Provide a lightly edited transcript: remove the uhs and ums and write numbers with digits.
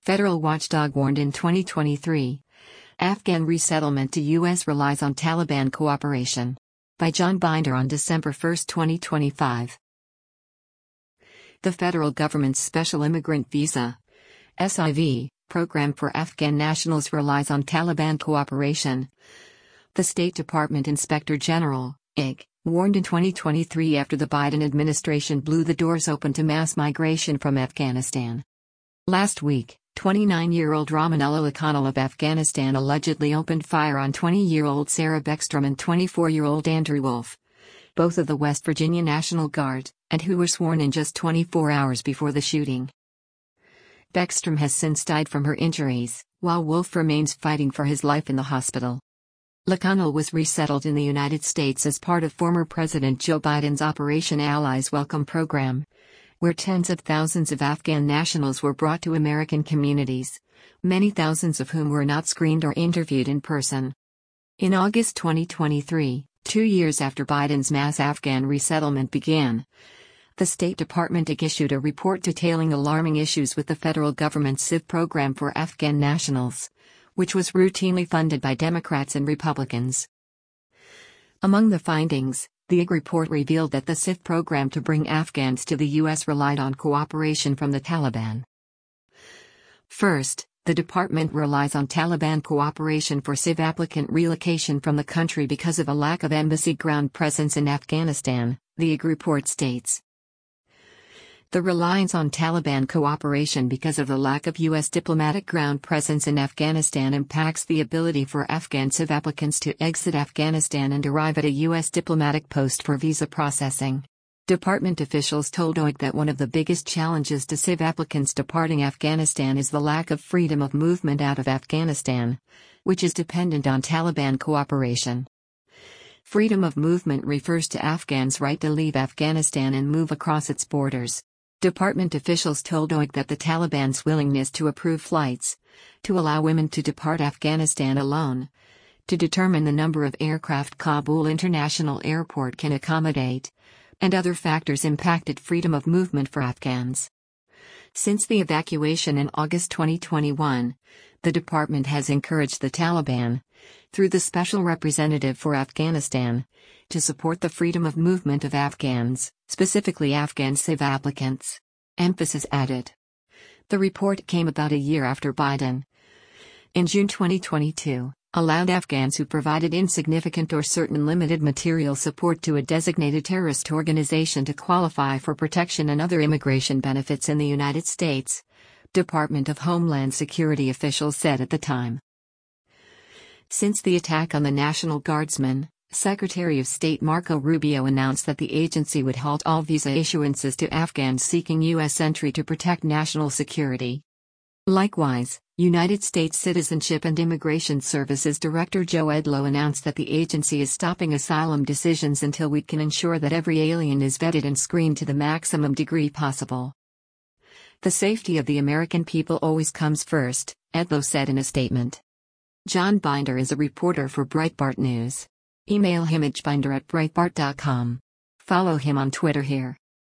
Federal watchdog warned in 2023. Afghan resettlement to U.S. relies on Taliban cooperation. By John Binder on December 1, 2025. The federal government's Special Immigrant Visa (SIV) program for Afghan nationals relies on Taliban cooperation. The State Department Inspector General, IG, warned in 2023 after the Biden administration blew the doors open to mass migration from Afghanistan. Last week, 29-year-old Ramanullah Lakanal of Afghanistan allegedly opened fire on 20-year-old Sarah Beckstrom and 24-year-old Andrew Wolf, both of the West Virginia National Guard, and who were sworn in just 24 hours before the shooting. Beckstrom has since died from her injuries, while Wolf remains fighting for his life in the hospital. Lakanal was resettled in the United States as part of former President Joe Biden's Operation Allies Welcome program, where tens of thousands of Afghan nationals were brought to American communities, many thousands of whom were not screened or interviewed in person. In August 2023, 2 years after Biden's mass Afghan resettlement began, the State Department issued a report detailing alarming issues with the federal government's SIV program for Afghan nationals, which was routinely funded by Democrats and Republicans. Among the findings, the IG report revealed that the SIV program to bring Afghans to the U.S. relied on cooperation from the Taliban. First, the department relies on Taliban cooperation for SIV applicant relocation from the country because of a lack of embassy ground presence in Afghanistan, the IG report states. The reliance on Taliban cooperation because of the lack of U.S. diplomatic ground presence in Afghanistan impacts the ability for Afghan SIV applicants to exit Afghanistan and arrive at a U.S. diplomatic post for visa processing. Department officials told OIG that one of the biggest challenges to SIV applicants departing Afghanistan is the lack of freedom of movement out of Afghanistan, which is dependent on Taliban cooperation. Freedom of movement refers to Afghans' right to leave Afghanistan and move across its borders. Department officials told OIG that the Taliban's willingness to approve flights, to allow women to depart Afghanistan alone, to determine the number of aircraft Kabul International Airport can accommodate, and other factors impacted freedom of movement for Afghans. Since the evacuation in August 2021, the department has encouraged the Taliban, through the Special Representative for Afghanistan, to support the freedom of movement of Afghans, specifically Afghan SIV applicants. Emphasis added. The report came about a year after Biden, in June 2022, allowed Afghans who provided insignificant or certain limited material support to a designated terrorist organization to qualify for protection and other immigration benefits in the United States, Department of Homeland Security officials said at the time. Since the attack on the National Guardsmen, Secretary of State Marco Rubio announced that the agency would halt all visa issuances to Afghans seeking U.S. entry to protect national security. Likewise, United States Citizenship and Immigration Services Director Joe Edlow announced that the agency is stopping asylum decisions until we can ensure that every alien is vetted and screened to the maximum degree possible. The safety of the American people always comes first, Edlow said in a statement. John Binder is a reporter for Breitbart News. Email him at binder@breitbart.com. Follow him on Twitter here.